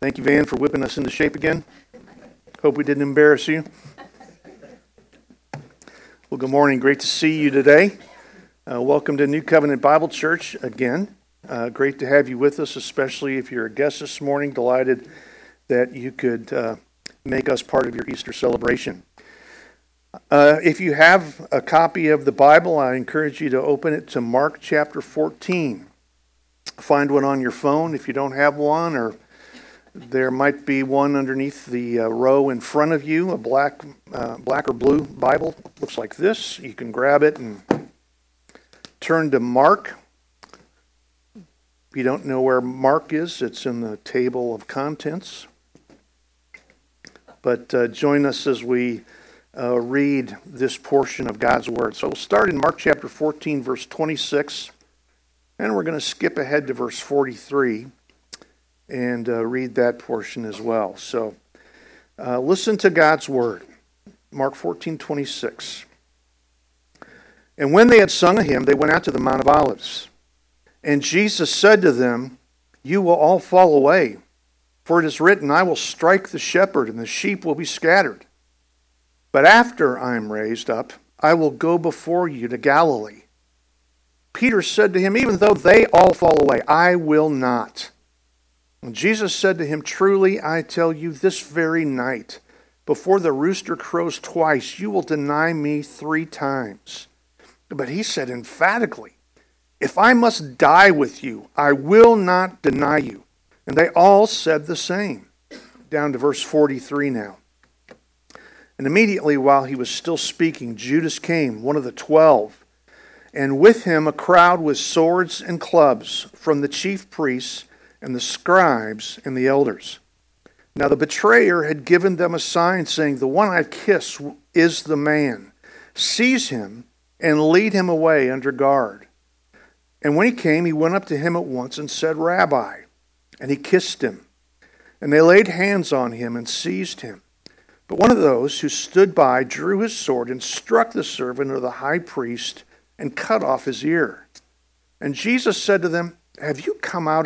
Thank you, Van, for whipping us into shape again. Hope we didn't embarrass you. Well, good morning. Great to see you today. Welcome to New Covenant Bible Church again. Great to have you with us, especially if you're a guest this morning. Delighted that you could make us part of your Easter celebration. If you have a copy of the Bible, I encourage you to open it to Mark chapter 14. Find one on your phone if you don't have one, or there might be one underneath the row in front of you, a black or blue Bible. Looks like this. You can grab it and turn to Mark. If you don't know where Mark is, it's in the table of contents. But join us as we read this portion of God's Word. So we'll start in Mark chapter 14, verse 26, and we're going to skip ahead to verse 43 and read that portion as well. So listen to God's Word. Mark 14:26. And when they had sung a hymn, they went out to the Mount of Olives. And Jesus said to them, "You will all fall away, for it is written, I will strike the shepherd, and the sheep will be scattered. But after I am raised up, I will go before you to Galilee." Peter said to him, "Even though they all fall away, I will not." And Jesus said to him, "Truly I tell you, this very night, before the rooster crows twice, you will deny me 3 times. But he said emphatically, "If I must die with you, I will not deny you." And they all said the same. Down to verse 43 now. And immediately while he was still speaking, Judas came, one of the 12, and with him a crowd with swords and clubs from the chief priests and the scribes and the elders. Now the betrayer had given them a sign, saying, "The one I kiss is the man. Seize him and lead him away under guard." And when he came, he went up to him at once and said, "Rabbi," and he kissed him. And they laid hands on him and seized him. But one of those who stood by drew his sword and struck the servant of the high priest and cut off his ear. And Jesus said to them, Have you come out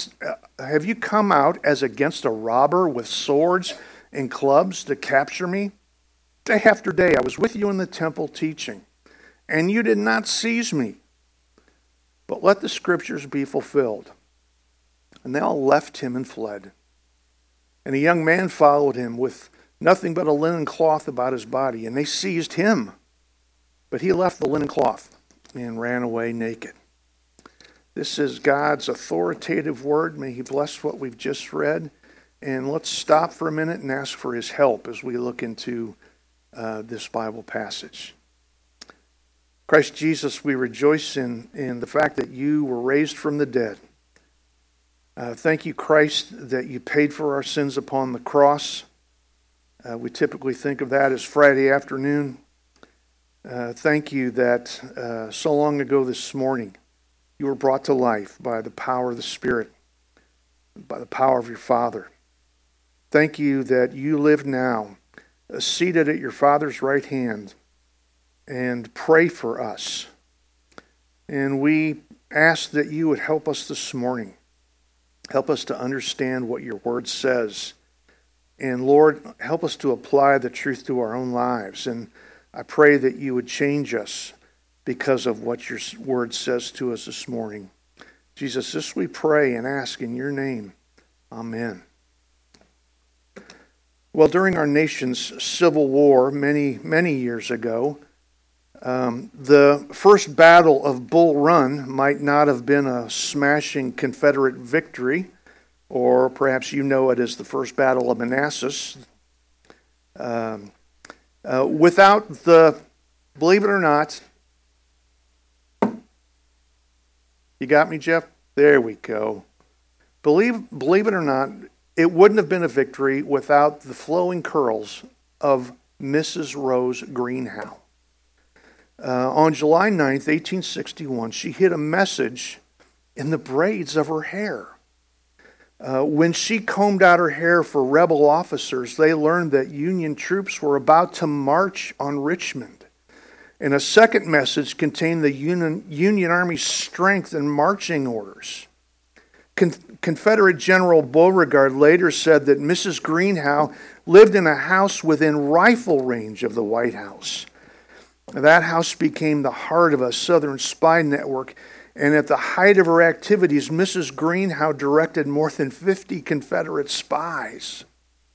as against a robber with swords and clubs to capture me? Day after day I was with you in the temple teaching, and you did not seize me. But let the scriptures be fulfilled. And they all left him and fled. And a young man followed him with nothing but a linen cloth about his body, and they seized him. But he left the linen cloth and ran away naked. This is God's authoritative word. May he bless what we've just read. And let's stop for a minute and ask for his help as we look into this Bible passage. Christ Jesus, we rejoice in the fact that you were raised from the dead. Thank you, Christ, that you paid for our sins upon the cross. We typically think of that as Friday afternoon. Thank you that so long ago this morning, you were brought to life by the power of the Spirit, by the power of your Father. Thank you that you live now, seated at your Father's right hand, and pray for us. And we ask that you would help us this morning. Help us to understand what your word says. And Lord, help us to apply the truth to our own lives. And I pray that you would change us because of what your word says to us this morning. Jesus, this we pray and ask in your name. Amen. Well, during our nation's civil war many, many years ago, the first battle of Bull Run might not have been a smashing Confederate victory, or perhaps you know it as the First Battle of Manassas. Without the, believe it or not, you got me, Jeff? There we go. Believe it or not, it wouldn't have been a victory without the flowing curls of Mrs. Rose Greenhow. On July 9th, 1861, she hid a message in the braids of her hair. When she combed out her hair for rebel officers, they learned that Union troops were about to march on Richmond. And a second message contained the Union Army's strength and marching orders. Confederate General Beauregard later said that Mrs. Greenhow lived in a house within rifle range of the White House. That house became the heart of a Southern spy network, and at the height of her activities, Mrs. Greenhow directed more than 50 Confederate spies.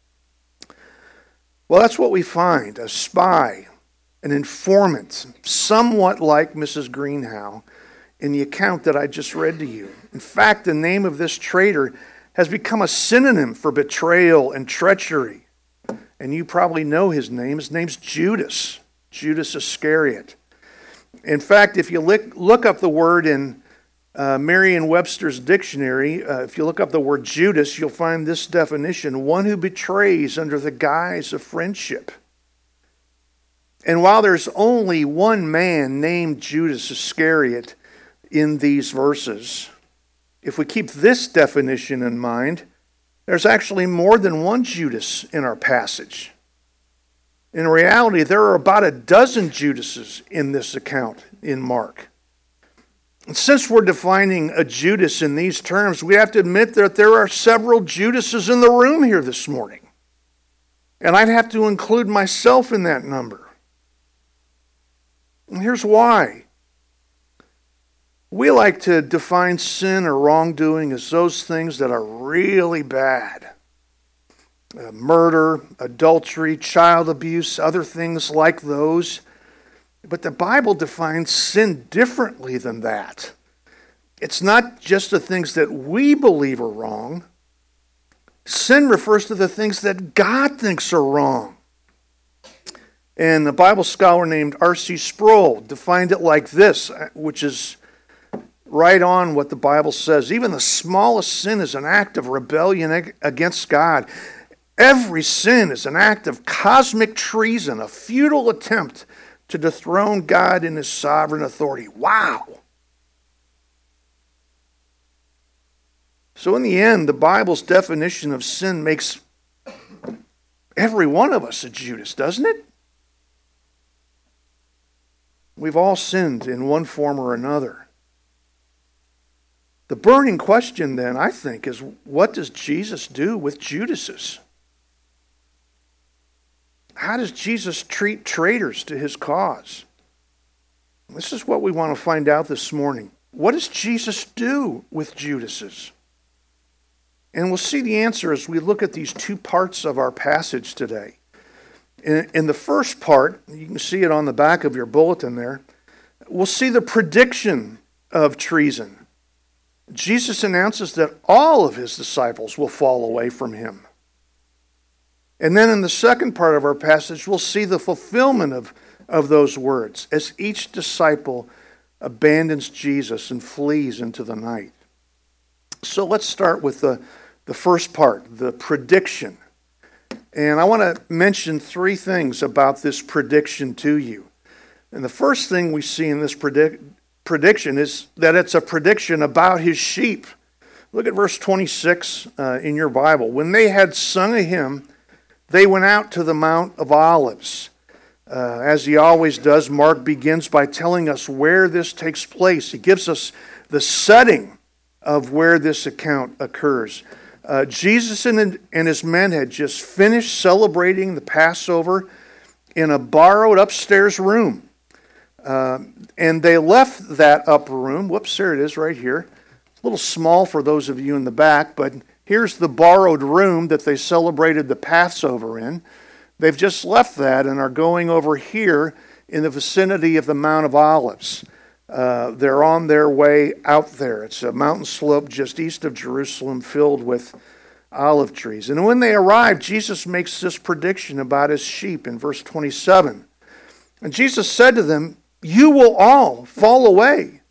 Well, that's what we find, a spy, an informant, somewhat like Mrs. Greenhow, in the account that I just read to you. In fact, the name of this traitor has become a synonym for betrayal and treachery. And you probably know his name. His name's Judas, Judas Iscariot. In fact, if you look up the word in Merriam-Webster's dictionary, if you look up the word Judas, you'll find this definition: one who betrays under the guise of friendship. And while there's only one man named Judas Iscariot in these verses, if we keep this definition in mind, there's actually more than one Judas in our passage. In reality, there are about a dozen Judases in this account in Mark. And since we're defining a Judas in these terms, we have to admit that there are several Judases in the room here this morning. And I'd have to include myself in that number. And here's why. We like to define sin or wrongdoing as those things that are really bad. Murder, adultery, child abuse, other things like those. But the Bible defines sin differently than that. It's not just the things that we believe are wrong. Sin refers to the things that God thinks are wrong. And a Bible scholar named R.C. Sproul defined it like this, which is right on what the Bible says. Even the smallest sin is an act of rebellion against God. Every sin is an act of cosmic treason, a futile attempt to dethrone God in His sovereign authority. Wow! So in the end, the Bible's definition of sin makes every one of us a Judas, doesn't it? We've all sinned in one form or another. The burning question then, I think, is what does Jesus do with Judases? How does Jesus treat traitors to His cause? This is what we want to find out this morning. What does Jesus do with Judases? And we'll see the answer as we look at these two parts of our passage today. In the first part, you can see it on the back of your bulletin there, we'll see the prediction of treason. Jesus announces that all of His disciples will fall away from Him. And then in the second part of our passage, we'll see the fulfillment of those words as each disciple abandons Jesus and flees into the night. So let's start with the first part, the prediction. And I want to mention three things about this prediction to you. And the first thing we see in this prediction is that it's a prediction about His sheep. Look at verse 26 in your Bible. When they had sung a hymn, they went out to the Mount of Olives. As he always does, Mark begins by telling us where this takes place. He gives us the setting of where this account occurs. Jesus and His men had just finished celebrating the Passover in a borrowed upstairs room. And they left that upper room. Whoops, there it is right here. It's a little small for those of you in the back, but here's the borrowed room that they celebrated the Passover in. They've just left that and are going over here in the vicinity of the Mount of Olives. They're on their way out there. It's a mountain slope just east of Jerusalem filled with olive trees. And when they arrive, Jesus makes this prediction about His sheep in verse 27. And Jesus said to them, "You will all fall away."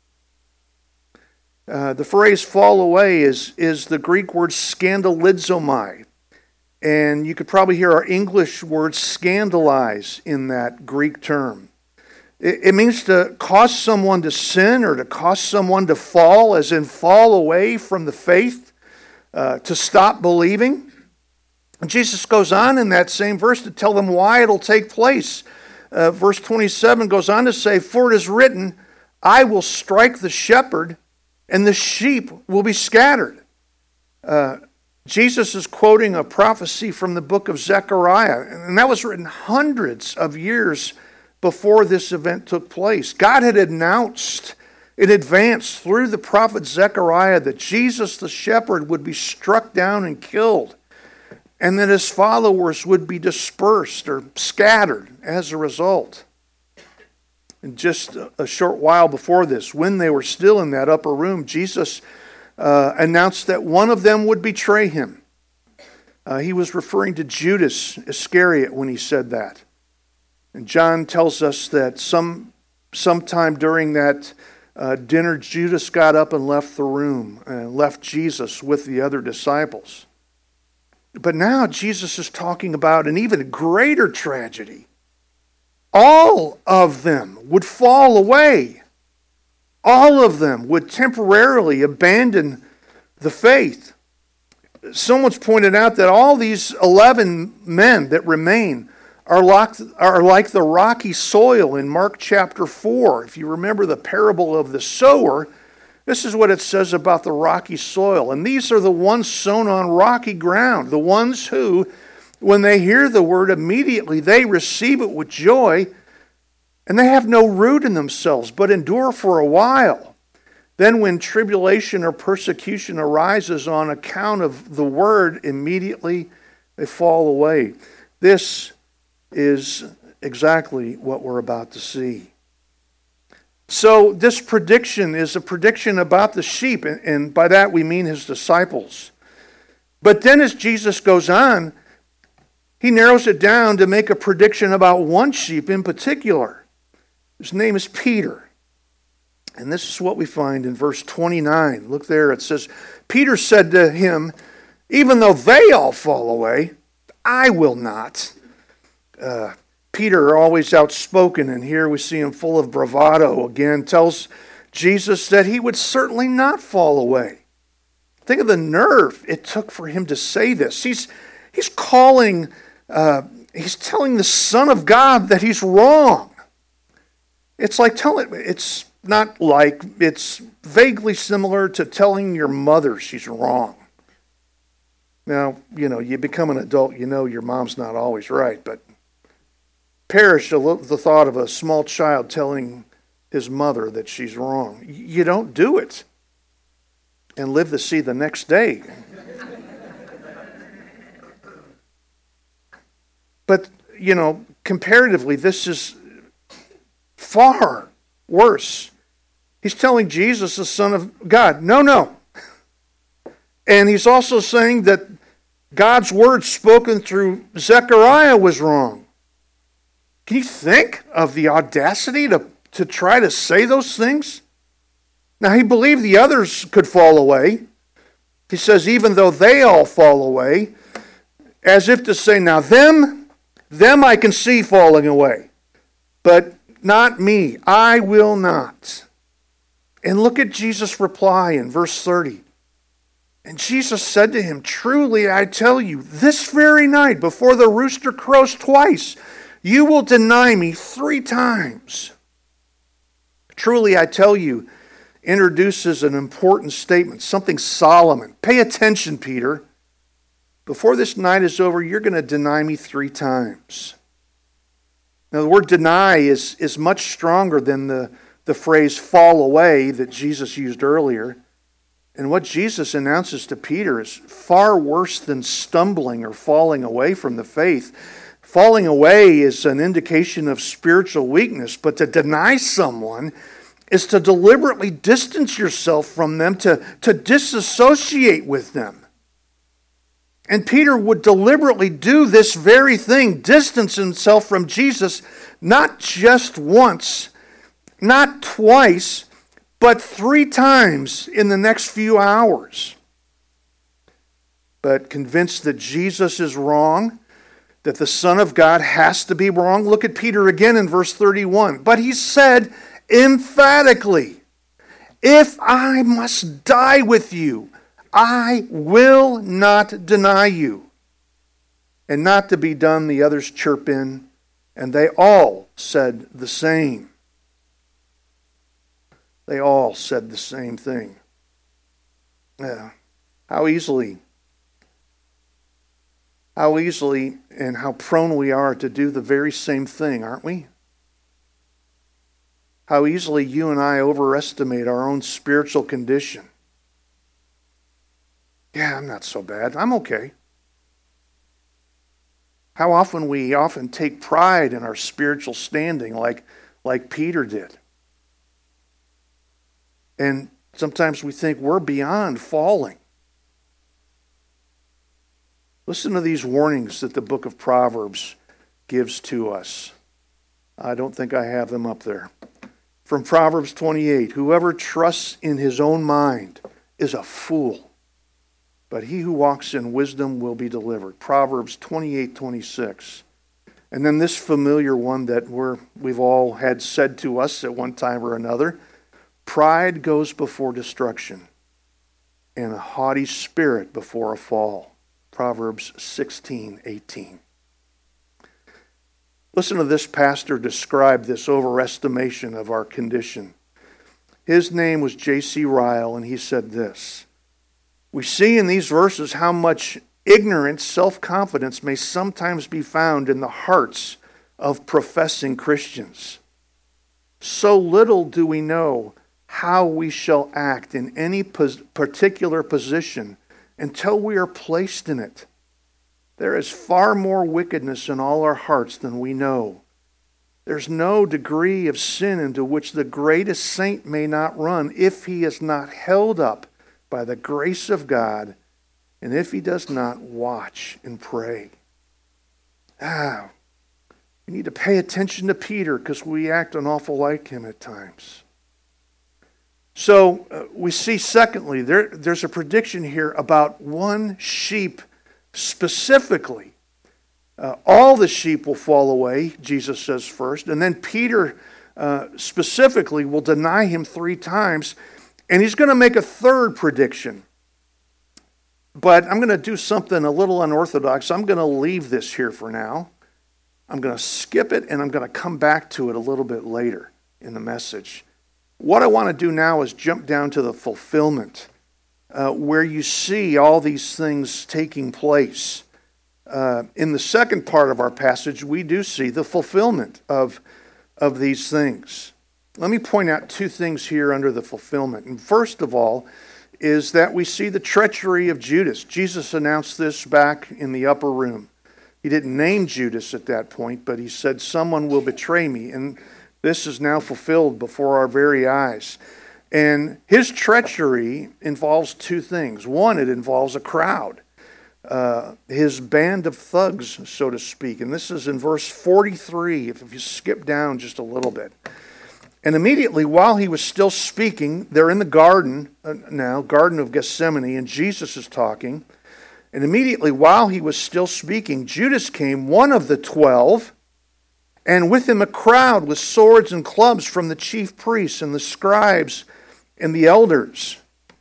The phrase fall away is the Greek word scandalizomai. And you could probably hear our English word scandalize in that Greek term. It means to cause someone to sin or to cause someone to fall, as in fall away from the faith, to stop believing. And Jesus goes on in that same verse to tell them why it'll take place. Verse 27 goes on to say, "For it is written, I will strike the shepherd, and the sheep will be scattered. Jesus is quoting a prophecy from the book of Zechariah, and that was written hundreds of years before this event took place. God had announced in advance through the prophet Zechariah that Jesus the shepherd would be struck down and killed, and that his followers would be dispersed or scattered as a result. And just a short while before this, when they were still in that upper room, Jesus announced that one of them would betray him. He was referring to Judas Iscariot when he said that. And John tells us that sometime during that dinner, Judas got up and left the room and left Jesus with the other disciples. But now Jesus is talking about an even greater tragedy. All of them would fall away. All of them would temporarily abandon the faith. Someone's pointed out that all these 11 men that remain are like the rocky soil in Mark chapter 4. If you remember the parable of the sower, this is what it says about the rocky soil. And these are the ones sown on rocky ground, the ones who, when they hear the word, immediately they receive it with joy, and they have no root in themselves, but endure for a while. Then when tribulation or persecution arises on account of the word, immediately they fall away. This is exactly what we're about to see. So this prediction is a prediction about the sheep, and by that we mean his disciples. But then as Jesus goes on, he narrows it down to make a prediction about one sheep in particular. His name is Peter. And this is what we find in verse 29. Look there, it says, Peter said to him, even though they all fall away, I will not. Peter, always outspoken, and here we see him full of bravado again, tells Jesus that he would certainly not fall away. Think of the nerve it took for him to say this. He's telling the Son of God that he's wrong. It's vaguely similar to telling your mother she's wrong. Now, you become an adult, your mom's not always right, but perish the thought of a small child telling his mother that she's wrong. You don't do it and live to see the next day. But, comparatively, this is far worse. He's telling Jesus, the Son of God, no. And he's also saying that God's word spoken through Zechariah was wrong. Can you think of the audacity to try to say those things? Now, he believed the others could fall away. He says, even though they all fall away, as if to say, now them I can see falling away, but not me. I will not. And look at Jesus' reply in verse 30. And Jesus said to him, truly I tell you, this very night before the rooster crows twice, you will deny me 3 times. Truly I tell you, introduces an important statement, something solemn. Pay attention, Peter. Before this night is over, you're going to deny me 3 times. Now, the word deny is much stronger than the phrase fall away that Jesus used earlier. And what Jesus announces to Peter is far worse than stumbling or falling away from the faith. Falling away is an indication of spiritual weakness, but to deny someone is to deliberately distance yourself from them, to disassociate with them. And Peter would deliberately do this very thing, distance himself from Jesus, not just once, not twice, but 3 times in the next few hours. But convinced that Jesus is wrong, that the Son of God has to be wrong, look at Peter again in verse 31. But he said emphatically, if I must die with you, I will not deny you. And not to be done, the others chirp in, and they all said the same. They all said the same thing. How easily and how prone we are to do the very same thing, aren't we? How easily you and I overestimate our own spiritual condition. Yeah, I'm not so bad. I'm okay. How often we take pride in our spiritual standing like Peter did. And sometimes we think we're beyond falling. Listen to these warnings that the book of Proverbs gives to us. I don't think I have them up there. From Proverbs 28, whoever trusts in his own mind is a fool, but he who walks in wisdom will be delivered. Proverbs 28:26. And then this familiar one that we've all had said to us at one time or another, pride goes before destruction, and a haughty spirit before a fall. Proverbs 16:18. Listen to this pastor describe this overestimation of our condition. His name was J.C. Ryle, and he said this: we see in these verses how much ignorant self-confidence may sometimes be found in the hearts of professing Christians. So little do we know how we shall act in any particular position until we are placed in it. There is far more wickedness in all our hearts than we know. There's no degree of sin into which the greatest saint may not run if he is not held up by the grace of God and if he does not watch and pray. We need to pay attention to Peter because we act an awful like him at times. So we see, secondly, there's a prediction here about one sheep specifically. All the sheep will fall away, Jesus says first, and then Peter specifically will deny him 3 times, and he's going to make a third prediction. But I'm going to do something a little unorthodox. I'm going to leave this here for now. I'm going to skip it, and I'm going to come back to it a little bit later in the message. What I want to do now is jump down to the fulfillment, where you see all these things taking place. In the second part of our passage, we do see the fulfillment of these things. Let me point out 2 things here under the fulfillment. And first of all is that we see the treachery of Judas. Jesus announced this back in the upper room. He didn't name Judas at that point, but he said, someone will betray me. And this is now fulfilled before our very eyes. And his treachery involves 2 things. One, it involves a crowd. His band of thugs, so to speak. And this is in verse 43, if you skip down just a little bit. And immediately while he was still speaking, they're in the garden now, Garden of Gethsemane, and Jesus is talking. And immediately while he was still speaking, Judas came, one of the 12, and with him a crowd with swords and clubs from the chief priests and the scribes and the elders.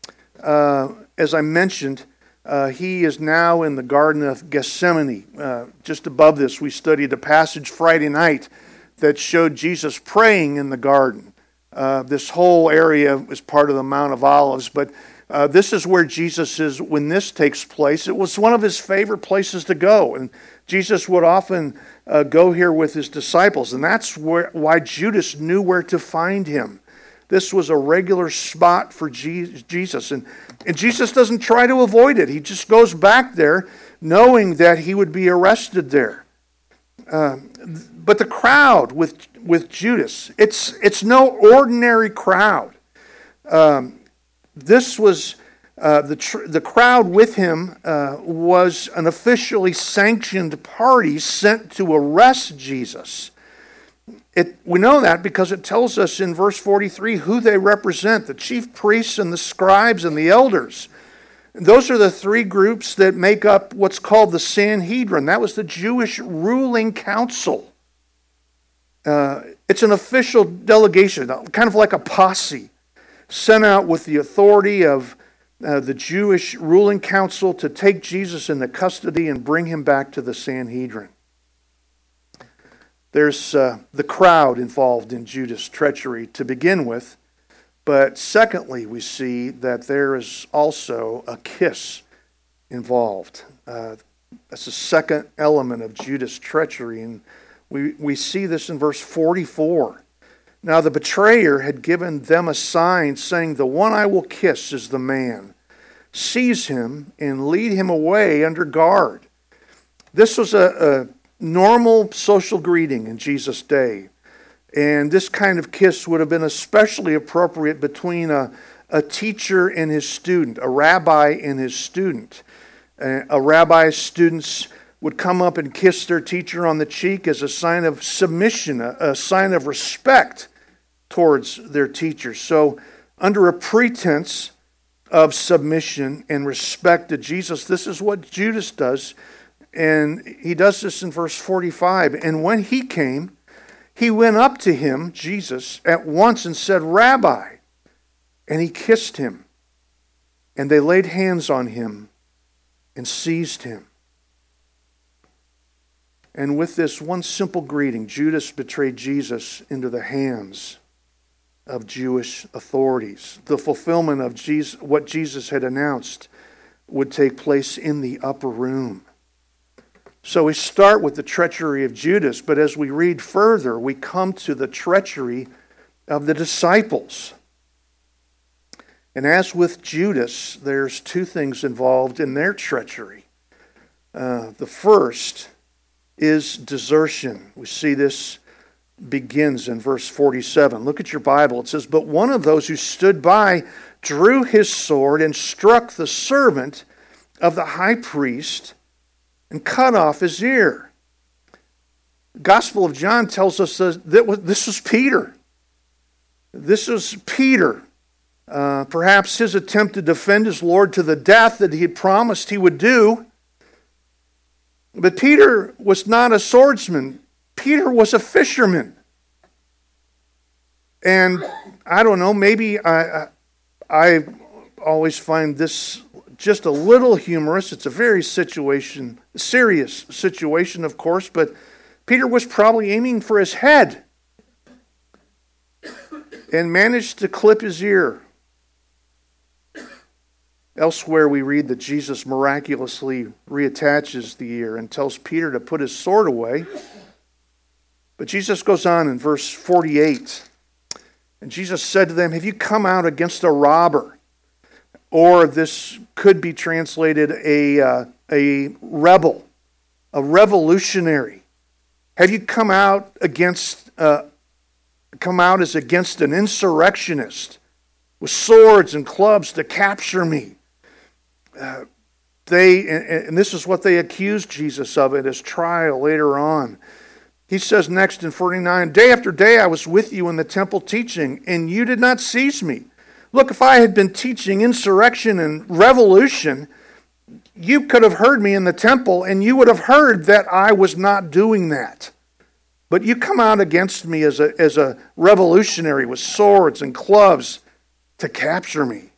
As I mentioned, he is now in the Garden of Gethsemane. Just above this, we studied a passage Friday night that showed Jesus praying in the garden. This whole area is part of the Mount of Olives, but this is where Jesus is when this takes place. It was one of his favorite places to go, and Jesus would often go here with his disciples, and that's why Judas knew where to find him. This was a regular spot for Jesus, and Jesus doesn't try to avoid it. He just goes back there knowing that he would be arrested there. But the crowd with Judas, it's no ordinary crowd. This was the crowd with him was an officially sanctioned party sent to arrest Jesus. We know that because it tells us in verse 43 who they represent, the chief priests and the scribes and the elders. Those are the 3 groups that make up what's called the Sanhedrin. That was the Jewish ruling council. It's an official delegation, kind of like a posse, sent out with the authority of the Jewish ruling council to take Jesus into custody and bring him back to the Sanhedrin. There's the crowd involved in Judas' treachery to begin with, But secondly, we see that there is also a kiss involved. That's the second element of Judas' treachery, and we see this in verse 44. Now the betrayer had given them a sign, saying, "The one I will kiss is the man. Seize him and lead him away under guard." This was a normal social greeting in Jesus' day. And this kind of kiss would have been especially appropriate between a teacher and his student, a rabbi and his student. A rabbi's students would come up and kiss their teacher on the cheek as a sign of submission, a sign of respect towards their teacher. So under a pretense of submission and respect to Jesus, this is what Judas does. And he does this in verse 45. And when he came, he went up to him, Jesus, at once and said, "Rabbi." And he kissed him. And they laid hands on him and seized him. And with this one simple greeting, Judas betrayed Jesus into the hands of Jewish authorities. The fulfillment of what Jesus had announced would take place in the upper room. So we start with the treachery of Judas, but as we read further, we come to the treachery of the disciples. And as with Judas, there's two things involved in their treachery. The first is desertion. We see this begins in verse 47. Look at your Bible. It says, "But one of those who stood by drew his sword and struck the servant of the high priest and cut off his ear." The Gospel of John tells us that this was Peter. This was Peter. Perhaps his attempt to defend his Lord to the death that he had promised he would do. But Peter was not a swordsman. Peter was a fisherman. And I don't know, maybe I always find this just a little humorous. It's a very serious situation, of course, but Peter was probably aiming for his head and managed to clip his ear. Elsewhere we read that Jesus miraculously reattaches the ear and tells Peter to put his sword away. But Jesus goes on in verse 48. And Jesus said to them, "Have you come out against a robber?" Or this could be translated a rebel, a revolutionary. Have you come out as against an insurrectionist with swords and clubs to capture me? And this is what they accused Jesus of at his trial later on. He says next in 49, "Day after day I was with you in the temple teaching, and you did not seize me. Look, if I had been teaching insurrection and revolution, you could have heard me in the temple, and you would have heard that I was not doing that. But you come out against me as a revolutionary with swords and clubs to capture me."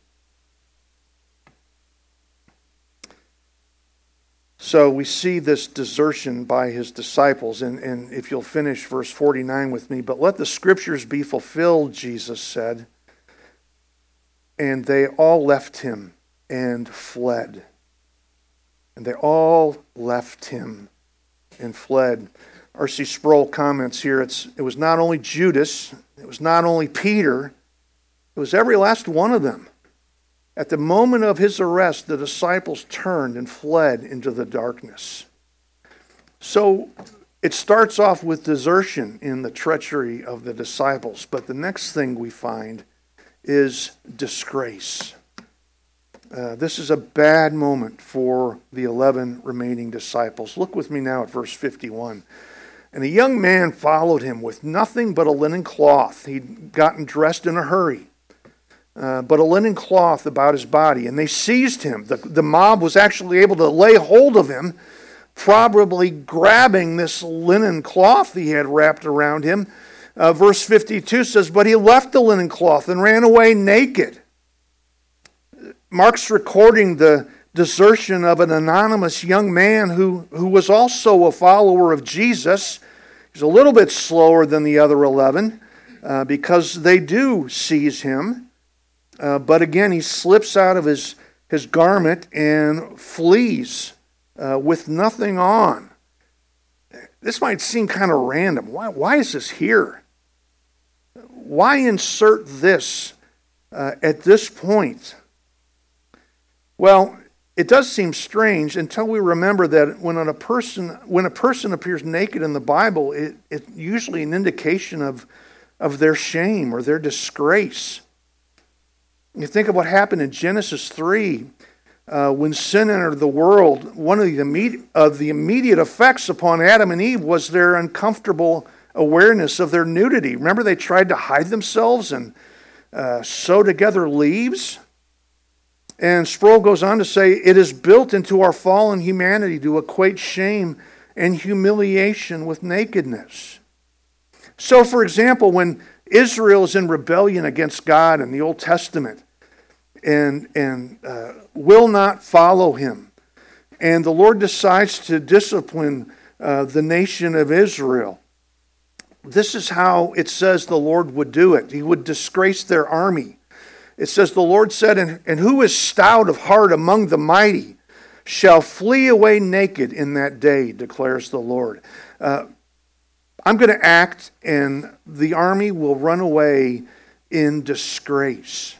So we see this desertion by his disciples. And if you'll finish verse 49 with me, "But let the scriptures be fulfilled," Jesus said. And they all left him and fled. And they all left him and fled. R.C. Sproul comments here, it was not only Judas, it was not only Peter, it was every last one of them. At the moment of his arrest, the disciples turned and fled into the darkness. So it starts off with desertion in the treachery of the disciples, but the next thing we find is disgrace. This is a bad moment for the 11 remaining disciples. Look with me now at verse 51. "And a young man followed him with nothing but a linen cloth." He'd gotten dressed in a hurry. But a linen cloth about his body. And they seized him. The mob was actually able to lay hold of him, probably grabbing this linen cloth he had wrapped around him. Verse 52 says, "But he left the linen cloth and ran away naked." Mark's recording the desertion of an anonymous young man who was also a follower of Jesus. He's a little bit slower than the other 11 because they do seize him. But again, he slips out of his garment and flees with nothing on. This might seem kind of random. Why is this here? Why insert this at this point? Well, it does seem strange until we remember that when a person appears naked in the Bible, it's usually an indication of their shame or their disgrace. You think of what happened in Genesis 3, when sin entered the world. One of the immediate effects upon Adam and Eve was their uncomfortable awareness of their nudity. Remember, they tried to hide themselves and sew together leaves. And Sproul goes on to say, it is built into our fallen humanity to equate shame and humiliation with nakedness. So, for example, when Israel is in rebellion against God in the Old Testament and will not follow him, and the Lord decides to discipline the nation of Israel, this is how it says the Lord would do it. He would disgrace their army. It says, the Lord said, and who is stout of heart among the mighty shall flee away naked in that day, declares the Lord. I'm going to act, and the army will run away in disgrace.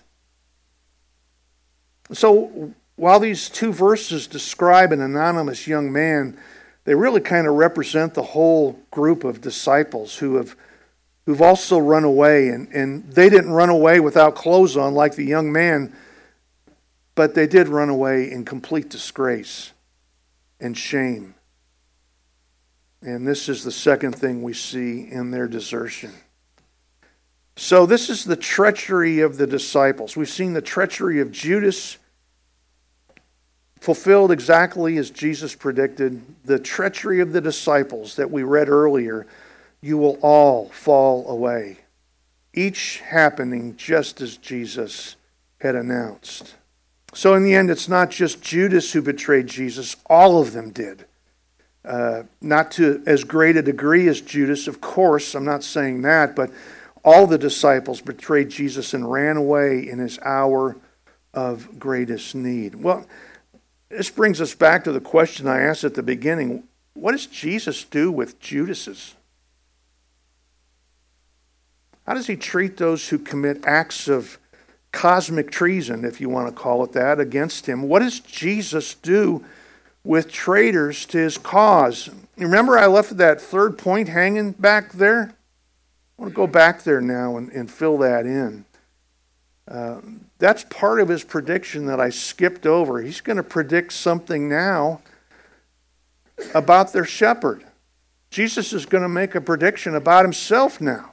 So, while these two verses describe an anonymous young man, they really kind of represent the whole group of disciples who've also run away, and they didn't run away without clothes on like the young man, but they did run away in complete disgrace and shame. And this is the second thing we see in their desertion. So this is the treachery of the disciples. We've seen the treachery of Judas fulfilled exactly as Jesus predicted. The treachery of the disciples that we read earlier, you will all fall away. Each happening just as Jesus had announced. So in the end, it's not just Judas who betrayed Jesus. All of them did. Not to as great a degree as Judas, of course. I'm not saying that. But all the disciples betrayed Jesus and ran away in his hour of greatest need. Well, this brings us back to the question I asked at the beginning. What does Jesus do with Judas's? How does he treat those who commit acts of cosmic treason, if you want to call it that, against him? What does Jesus do with traitors to his cause? Remember, I left that third point hanging back there? I want to go back there now and fill that in. That's part of his prediction that I skipped over. He's going to predict something now about their shepherd. Jesus is going to make a prediction about himself now.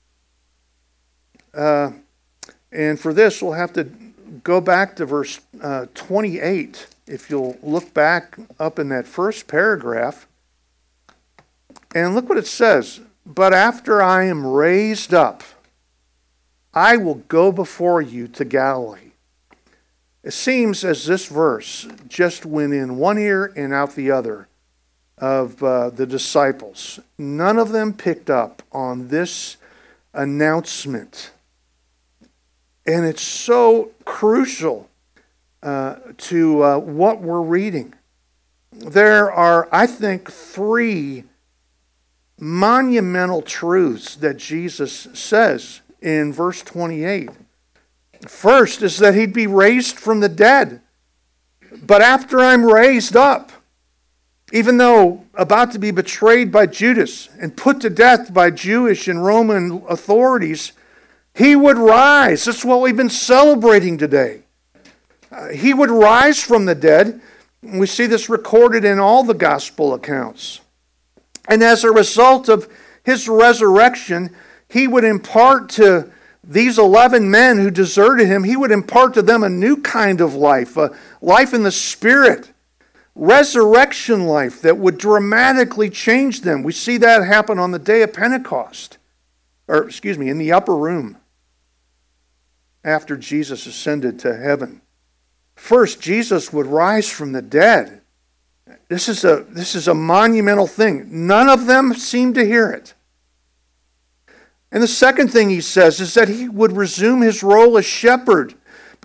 And for this, we'll have to go back to verse 28. If you'll look back up in that first paragraph. And look what it says. But after I am raised up, I will go before you to Galilee. It seems as this verse just went in one ear and out the other of the disciples. None of them picked up on this announcement. And it's so crucial to what we're reading. There are, I think, three monumental truths that Jesus says in verse 28. First is that he'd be raised from the dead. But after I'm raised up, even though about to be betrayed by Judas and put to death by Jewish and Roman authorities, he would rise. That's what we've been celebrating today. He would rise from the dead. We see this recorded in all the gospel accounts. And as a result of his resurrection, he would impart to these 11 men who deserted him, he would impart to them a new kind of life, a life in the Spirit, resurrection life that would dramatically change them. We see that happen on the day of Pentecost, in the upper room after Jesus ascended to heaven. First, Jesus would rise from the dead. This is a monumental thing. None of them seem to hear it. And the second thing he says is that he would resume his role as shepherd.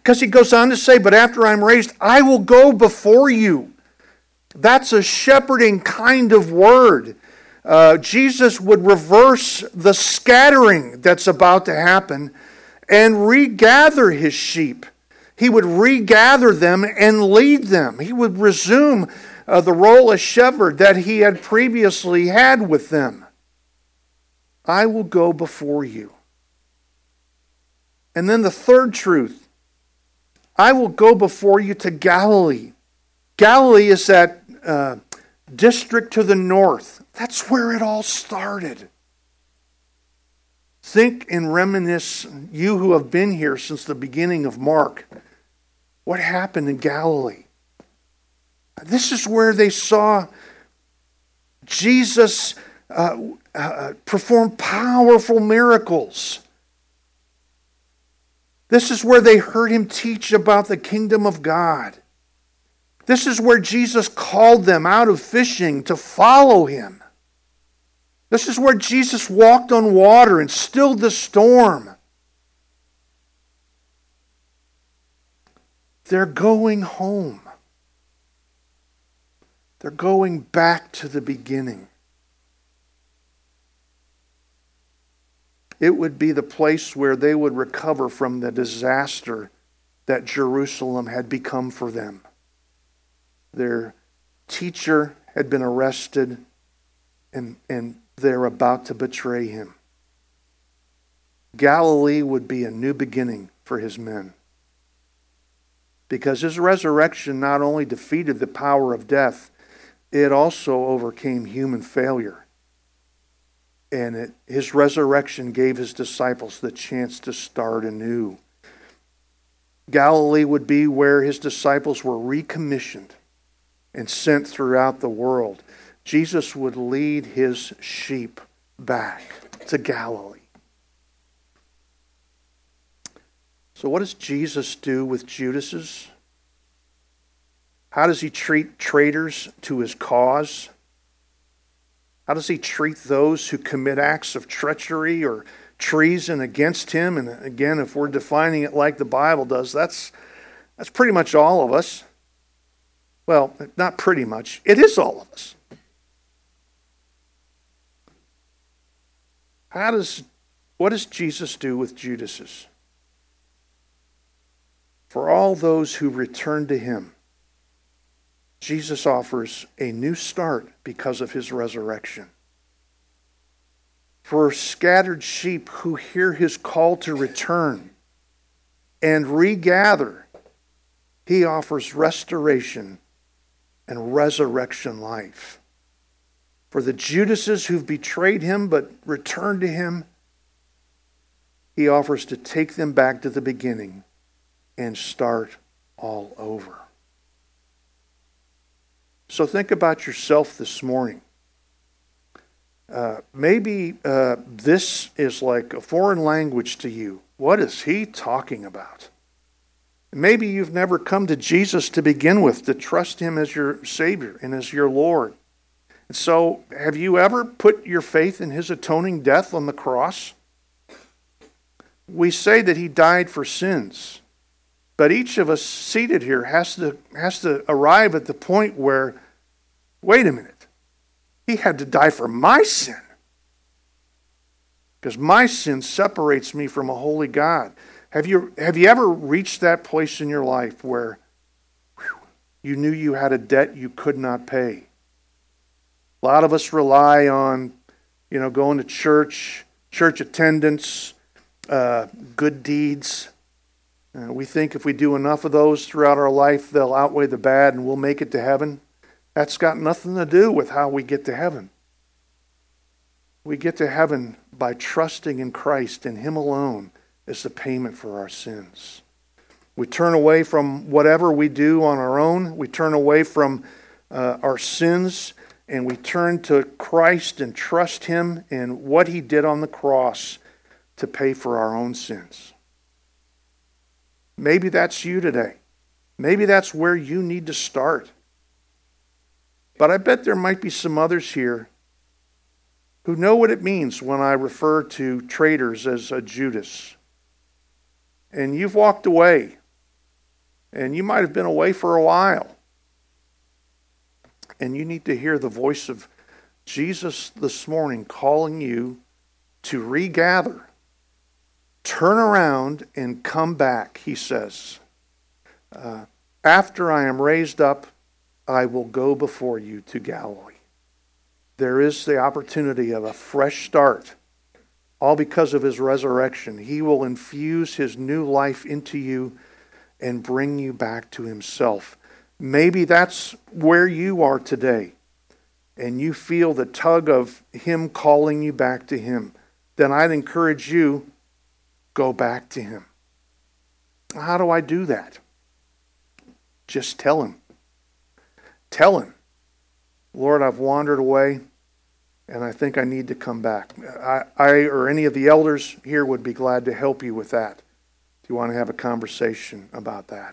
Because he goes on to say, but after I'm raised, I will go before you. That's a shepherding kind of word. Jesus would reverse the scattering that's about to happen and regather his sheep. He would regather them and lead them. He would resume the role as shepherd that he had previously had with them. I will go before you. And then the third truth, I will go before you to Galilee. Galilee is that district to the north. That's where it all started. Think and reminisce, you who have been here since the beginning of Mark, what happened in Galilee. This is where they saw Jesus perform powerful miracles. This is where they heard him teach about the kingdom of God. This is where Jesus called them out of fishing to follow him. This is where Jesus walked on water and stilled the storm. They're going home. They're going back to the beginning. It would be the place where they would recover from the disaster that Jerusalem had become for them. Their teacher had been arrested, and they're about to betray him. Galilee would be a new beginning for his men. Because his resurrection not only defeated the power of death, it also overcame human failure. And his resurrection gave his disciples the chance to start anew. Galilee would be where his disciples were recommissioned and sent throughout the world. Jesus would lead his sheep back to Galilee. So what does Jesus do with Judas's? How does he treat traitors to his cause? How does he treat those who commit acts of treachery or treason against him? And again, if we're defining it like the Bible does, that's pretty much all of us. Well, not pretty much. It is all of us. What does Jesus do with Judas's? For all those who return to him, Jesus offers a new start because of his resurrection. For scattered sheep who hear his call to return and regather, he offers restoration and resurrection life. For the Judases who've betrayed him but returned to him, he offers to take them back to the beginning and start all over. So think about yourself this morning. Maybe this is like a foreign language to you. What is he talking about? Maybe you've never come to Jesus to begin with, to trust him as your Savior and as your Lord. And so, have you ever put your faith in his atoning death on the cross? We say that he died for sins. But each of us seated here has to arrive at the point where, wait a minute, he had to die for my sin. Because my sin separates me from a holy God. Have you ever reached that place in your life where you knew you had a debt you could not pay? A lot of us rely on, going to church attendance, good deeds. We think if we do enough of those throughout our life, they'll outweigh the bad and we'll make it to heaven. That's got nothing to do with how we get to heaven. We get to heaven by trusting in Christ and him alone as the payment for our sins. We turn away from whatever we do on our own. We turn away from our sins and we turn to Christ and trust him and what he did on the cross to pay for our own sins. Maybe that's you today. Maybe that's where you need to start. But I bet there might be some others here who know what it means when I refer to traitors as a Judas. And you've walked away And you might have been away for a while. And you need to hear the voice of Jesus this morning calling you to regather. Turn around and come back, he says. After I am raised up, I will go before you to Galilee. There is the opportunity of a fresh start, all because of his resurrection. He will infuse his new life into you and bring you back to himself. Maybe that's where you are today, and you feel the tug of him calling you back to him. Then I'd encourage you, go back to him. How do I do that? Just tell him. Tell him, Lord, I've wandered away, and I think I need to come back. I or any of the elders here would be glad to help you with that if you want to have a conversation about that.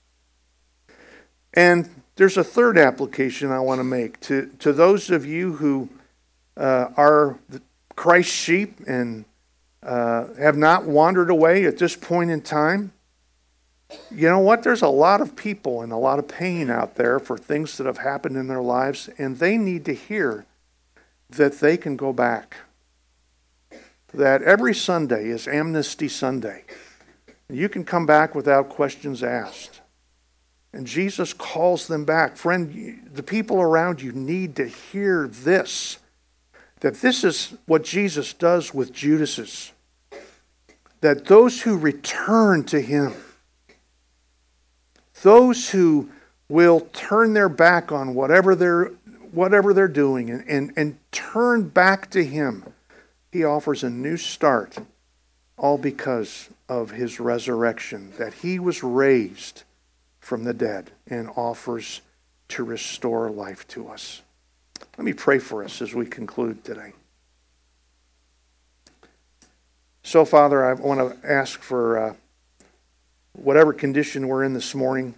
And there's a third application I want to make to those of you who are Christ's sheep and have not wandered away at this point in time. You know what? There's a lot of people and a lot of pain out there for things that have happened in their lives, and they need to hear that they can go back. That every Sunday is Amnesty Sunday. You can come back without questions asked. And Jesus calls them back. Friend, the people around you need to hear this. That this is what Jesus does with Judas's. That those who return to him, those who will turn their back on whatever they're doing and turn back to him, he offers a new start, all because of his resurrection, that he was raised from the dead and offers to restore life to us. Let me pray for us as we conclude today. So, Father, I want to ask for whatever condition we're in this morning,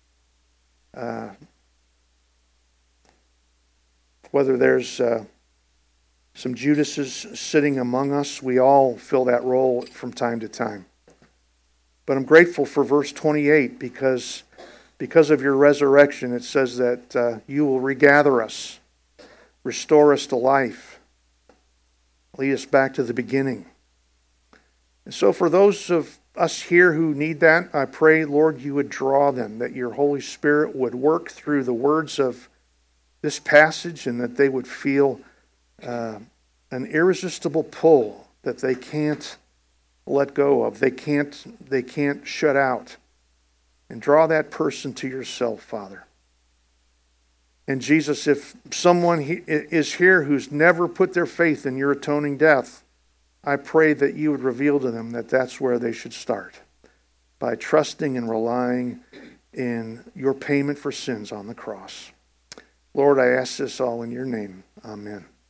whether there's some Judases sitting among us, we all fill that role from time to time. But I'm grateful for verse 28 because of your resurrection, it says that you will regather us, restore us to life, lead us back to the beginning. And so for those of us here who need that, I pray, Lord, you would draw them, that your Holy Spirit would work through the words of this passage and that they would feel an irresistible pull that they can't let go of. They can't shut out. And draw that person to yourself, Father. And Jesus, if someone is here who's never put their faith in your atoning death, I pray that you would reveal to them that that's where they should start, by trusting and relying in your payment for sins on the cross. Lord, I ask this all in your name. Amen.